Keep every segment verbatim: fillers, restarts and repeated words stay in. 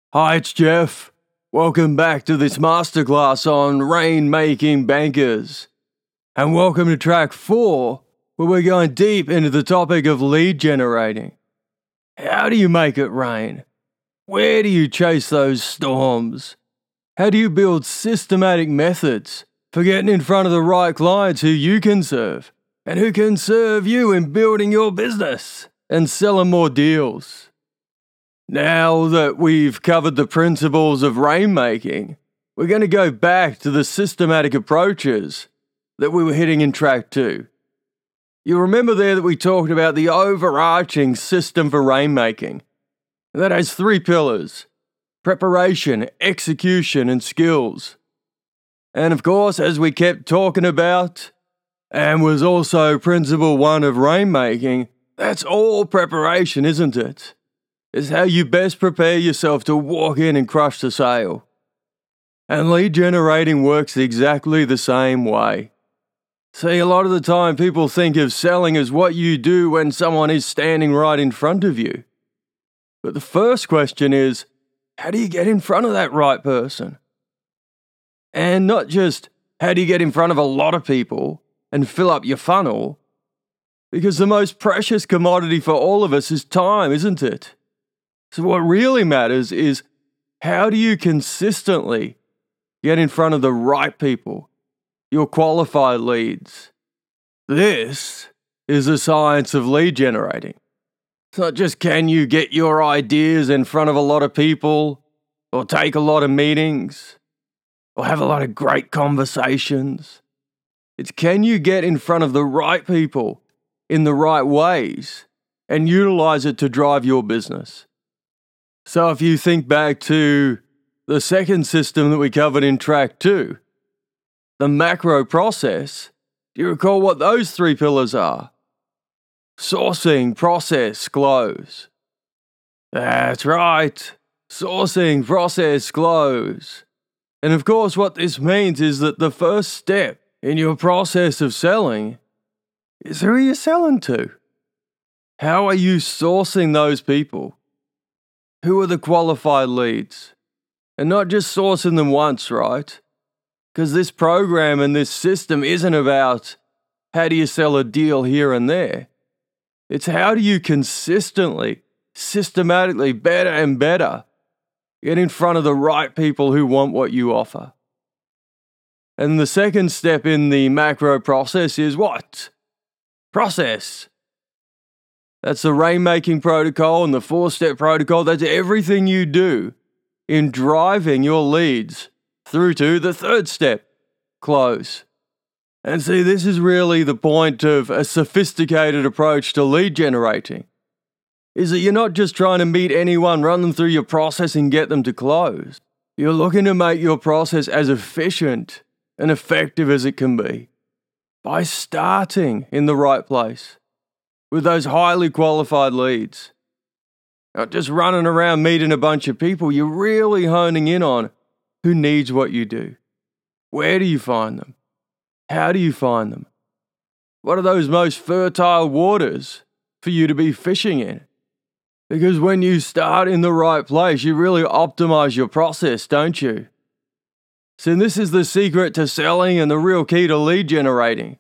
Hi, it's Jeff. Welcome back to this masterclass on rain-making bankers. And welcome to track four, where we're going deep into the topic of lead generating. How do you make it rain? Where do you chase those storms? How do you build systematic methods for getting in front of the right clients who you can serve and who can serve you in building your business and selling more deals? Now that we've covered the principles of rainmaking, we're going to go back to the systematic approaches that we were hitting in track two. You remember there that we talked about the overarching system for rainmaking. That has three pillars: preparation, execution, and skills. And of course, as we kept talking about, and was also principle one of rainmaking, that's all preparation, isn't it? It's how you best prepare yourself to walk in and crush the sale. And lead generating works exactly the same way. See, a lot of the time people think of selling as what you do when someone is standing right in front of you. But the first question is, how do you get in front of that right person? And not just, how do you get in front of a lot of people and fill up your funnel? Because the most precious commodity for all of us is time, isn't it? So what really matters is, how do you consistently get in front of the right people, your qualified leads? This is the science of lead generating. It's not just can you get your ideas in front of a lot of people, or take a lot of meetings, or have a lot of great conversations. It's can you get in front of the right people in the right ways and utilize it to drive your business. So if you think back to the second system that we covered in track two, the macro process, do you recall what those three pillars are? Sourcing, process, close. That's right. Sourcing, process, close. And of course, what this means is that the first step in your process of selling is who are you selling to? How are you sourcing those people? Who are the qualified leads? And not just sourcing them once, right? Because this program and this system isn't about how do you sell a deal here and there. It's how do you consistently, systematically, better and better get in front of the right people who want what you offer. And the second step in the macro process is what? Process. That's the rainmaking protocol and the four-step protocol. That's everything you do in driving your leads through to the third step, close. And see, this is really the point of a sophisticated approach to lead generating, is that you're not just trying to meet anyone, run them through your process and get them to close. You're looking to make your process as efficient and effective as it can be by starting in the right place with those highly qualified leads. Not just running around meeting a bunch of people, you're really honing in on who needs what you do. Where do you find them? How do you find them? What are those most fertile waters for you to be fishing in? Because when you start in the right place, you really optimize your process, don't you? So this is the secret to selling and the real key to lead generating.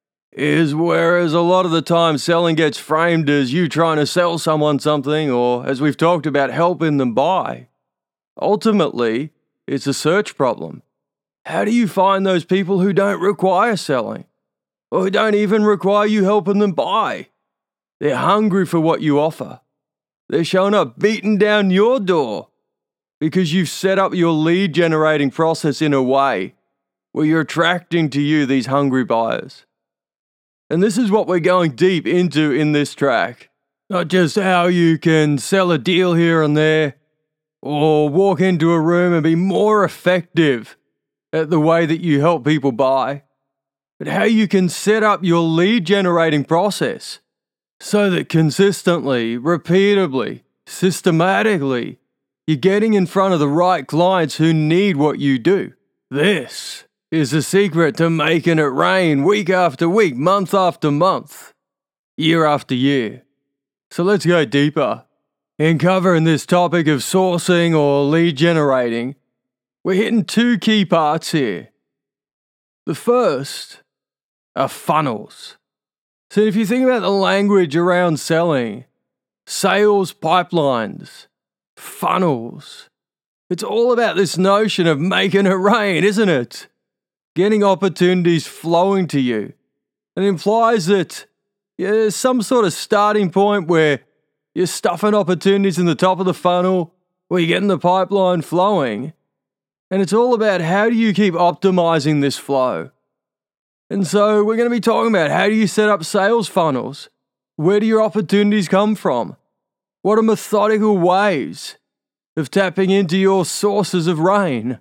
Is whereas a lot of the time selling gets framed as you trying to sell someone something, or as we've talked about, helping them buy. Ultimately, it's a search problem. How do you find those people who don't require selling, or who don't even require you helping them buy? They're hungry for what you offer. They're showing up beating down your door because you've set up your lead generating process in a way where you're attracting to you these hungry buyers. And this is what we're going deep into in this track. Not just how you can sell a deal here and there, or walk into a room and be more effective at the way that you help people buy, but how you can set up your lead generating process so that consistently, repeatably, systematically, you're getting in front of the right clients who need what you do. This is the secret to making it rain week after week, month after month, year after year. So let's go deeper. In covering this topic of sourcing or lead generating, we're hitting two key parts here. The first are funnels. So if you think about the language around selling, sales pipelines, funnels, it's all about this notion of making it rain, isn't it? Getting opportunities flowing to you. It implies that yeah, there's some sort of starting point where you're stuffing opportunities in the top of the funnel, or you're getting the pipeline flowing. And it's all about how do you keep optimizing this flow. And so we're going to be talking about how do you set up sales funnels? Where do your opportunities come from? What are methodical ways of tapping into your sources of rain?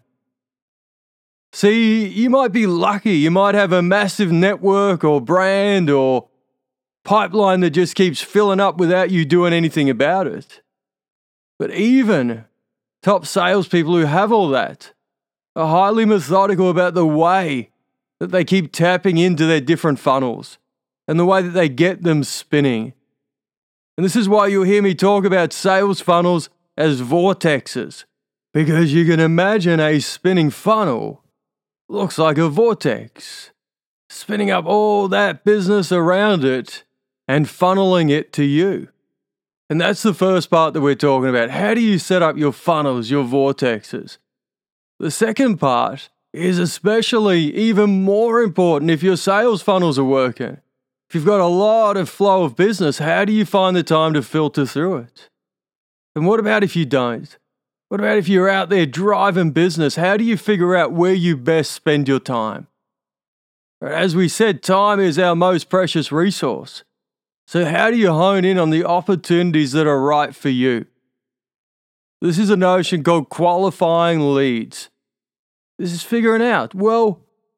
See, you might be lucky. You might have a massive network or brand or pipeline that just keeps filling up without you doing anything about it. But even top salespeople who have all that are highly methodical about the way that they keep tapping into their different funnels and the way that they get them spinning. And this is why you'll hear me talk about sales funnels as vortexes, because you can imagine a spinning funnel looks like a vortex, spinning up all that business around it and funneling it to you. And that's the first part that we're talking about. How do you set up your funnels, your vortexes? The second part is especially even more important if your sales funnels are working. If you've got a lot of flow of business, how do you find the time to filter through it? And what about if you don't? What about if you're out there driving business? How do you figure out where you best spend your time? As we said, time is our most precious resource. So how do you hone in on the opportunities that are right for you? This is a notion called qualifying leads. This is figuring out, well,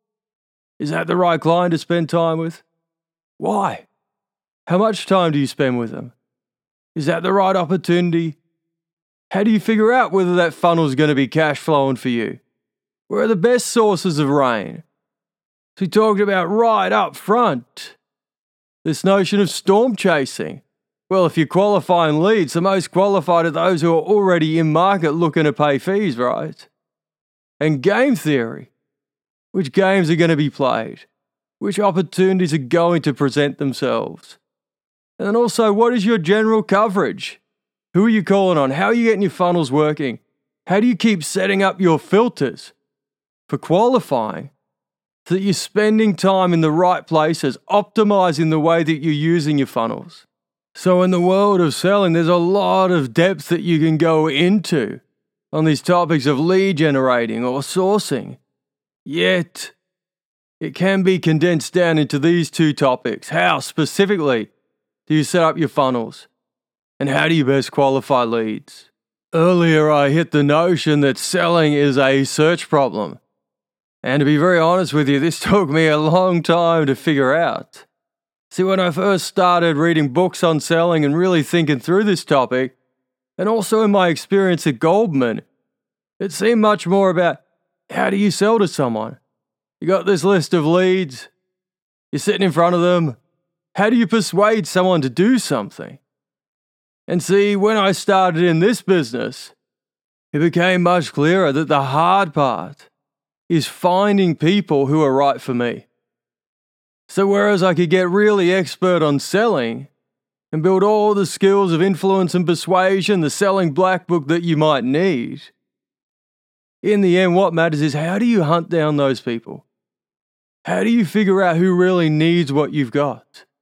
is that the right client to spend time with? Why? How much time do you spend with them? Is that the right opportunity? How do you figure out whether that funnel is going to be cash flowing for you? Where are the best sources of rain? So we talked about right up front, this notion of storm chasing. Well, if you're qualifying leads, the most qualified are those who are already in market looking to pay fees, right? And game theory. Which games are going to be played? Which opportunities are going to present themselves? And then also, what is your general coverage? Who are you calling on? How are you getting your funnels working? How do you keep setting up your filters for qualifying so that you're spending time in the right places, optimizing the way that you're using your funnels? So in the world of selling, there's a lot of depth that you can go into on these topics of lead generating or sourcing. Yet, it can be condensed down into these two topics. How specifically do you set up your funnels? And how do you best qualify leads? Earlier, I hit the notion that selling is a search problem. And to be very honest with you, this took me a long time to figure out. See, when I first started reading books on selling and really thinking through this topic, and also in my experience at Goldman, it seemed much more about how do you sell to someone? You got this list of leads, you're sitting in front of them, how do you persuade someone to do something? And see, when I started in this business, it became much clearer that the hard part is finding people who are right for me. So whereas I could get really expert on selling and build all the skills of influence and persuasion, the selling black book that you might need, in the end, what matters is how do you hunt down those people? How do you figure out who really needs what you've got?